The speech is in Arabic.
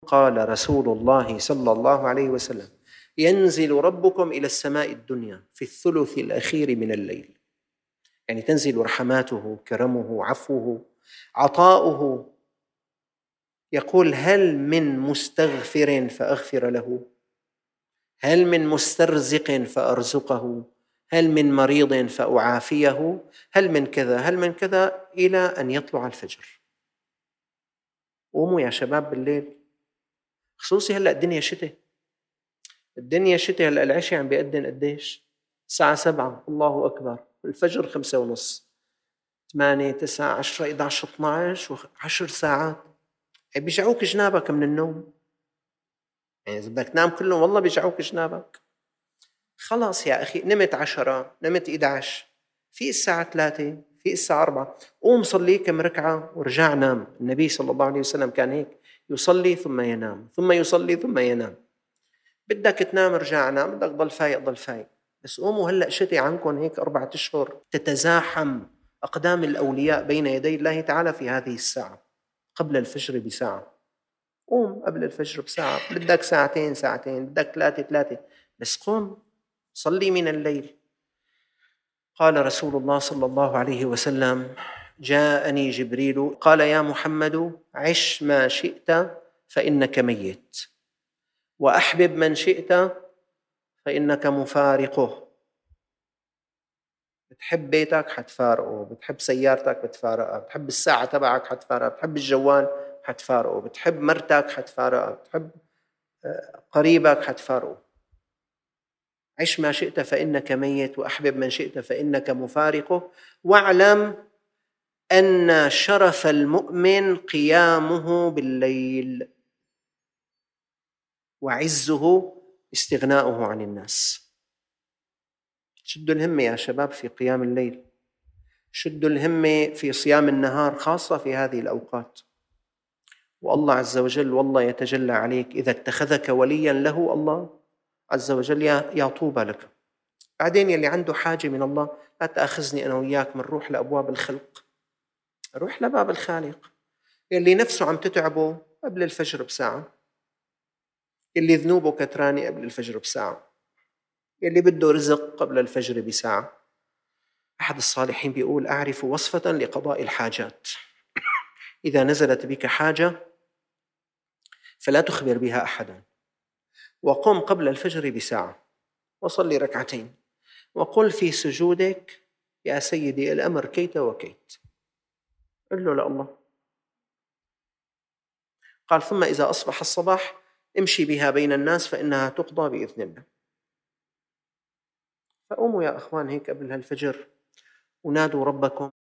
قال رسول الله صلى الله عليه وسلم: ينزل ربكم إلى السماء الدنيا في الثلث الأخير من الليل، يعني تنزل رحماته، كرمه، عفوه، عطاؤه. يقول: هل من مستغفر فأغفر له؟ هل من مسترزق فأرزقه؟ هل من مريض فأعافيه؟ هل من كذا، هل من كذا، إلى أن يطلع الفجر. قوموا يا شباب بالليل، خصوصي هلأ الدنيا شتاء، الدنيا شتاء. هلأ العشاء عم بيأذن قديش؟ الساعة 7، الله أكبر. الفجر 5:30، 8، 9، 10، 11، 12، 10 ساعات. بيجعوك جنابك من النوم، يعني إذا بدك تنام كلهم والله بيجعوك جنابك. خلاص يا أخي، نمت 10، نمت 11، في الساعة 3، في الساعة 4، قوم صلي كم ركعة ورجع نام. النبي صلى الله عليه وسلم كان هيك، يصلي ثم ينام، ثم يصلي ثم ينام. بدك تنام رجع نام، بدك ضل فايق ضل فايق. بس قوموا هلأ شتي عنكم هيك 4 أشهر، تتزاحم أقدام الأولياء بين يدي الله تعالى في هذه الساعة قبل الفجر بساعة. قوم قبل الفجر بساعة، بدك ساعتين ساعتين، بدك 3 بس قوم صلي من الليل. قال رسول الله صلى الله عليه وسلم: جاءني جبريل قال: يا محمد، عش ما شئت فإنك ميت، وأحبب من شئت فإنك مفارقه. بتحب بيتك حتفارقه، بتحب سيارتك بتفارقها، بتحب الساعة تبعك حتفارقها، بتحب الجوال حتفارقه، بتحب مرتك حتفارقها، بتحب قريبك حتفارقه. عش ما شئت فإنك ميت، وأحبب من شئت فإنك مفارقه، واعلم أن شرف المؤمن قيامه بالليل، وعزه استغناؤه عن الناس. شدوا الهمة يا شباب في قيام الليل، شدوا الهمة في صيام النهار، خاصة في هذه الأوقات. والله عز وجل والله يتجلى عليك إذا اتخذك وليا له الله عز وجل، يا طوبى لك. بعدين يلي عنده حاجة من الله، لا تأخذني أنا وياك من روح لأبواب الخلق، روح لباب الخالق. يلي نفسه عم تتعبه قبل الفجر بساعة، يلي ذنوبه كتراني قبل الفجر بساعة، يلي بده رزق قبل الفجر بساعة. أحد الصالحين بيقول: أعرف وصفة لقضاء الحاجات، إذا نزلت بك حاجة فلا تخبر بها أحدا، وقم قبل الفجر بساعة وصلي ركعتين، وقل في سجودك: يا سيدي الأمر كيت وكيت. قل له لله. قال: ثم إذا أصبح الصباح امشي بها بين الناس فإنها تقضى بإذن الله. فقوموا يا أخوان هيك قبل هالفجر ونادوا ربكم.